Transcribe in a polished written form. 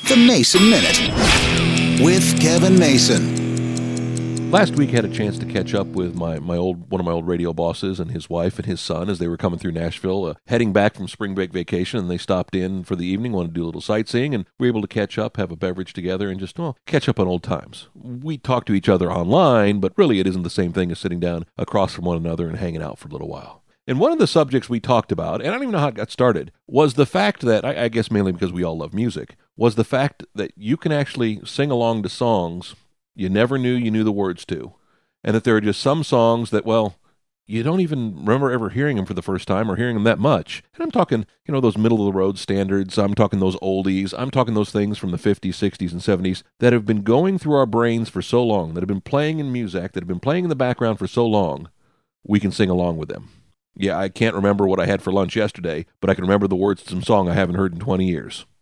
The Mason Minute with Kevin Mason. Last week, I had a chance to catch up with one of my old radio bosses and his wife and his son as they were coming through Nashville, heading back from spring break vacation, and they stopped in for the evening, wanted to do a little sightseeing, and we were able to catch up, have a beverage together, and just, catch up on old times. We talk to each other online, but really it isn't the same thing as sitting down across from one another and hanging out for a little while. And one of the subjects we talked about, and I don't even know how it got started, was the fact that, I guess mainly because we all love music, was the fact that you can actually sing along to songs you never knew you knew the words to. And that there are just some songs that, you don't even remember ever hearing them for the first time or hearing them that much. And I'm talking, those middle-of-the-road standards. I'm talking those oldies. I'm talking those things from the 50s, 60s, and 70s that have been going through our brains for so long, that have been playing in music, that have been playing in the background for so long, we can sing along with them. Yeah, I can't remember what I had for lunch yesterday, but I can remember the words to some song I haven't heard in 20 years.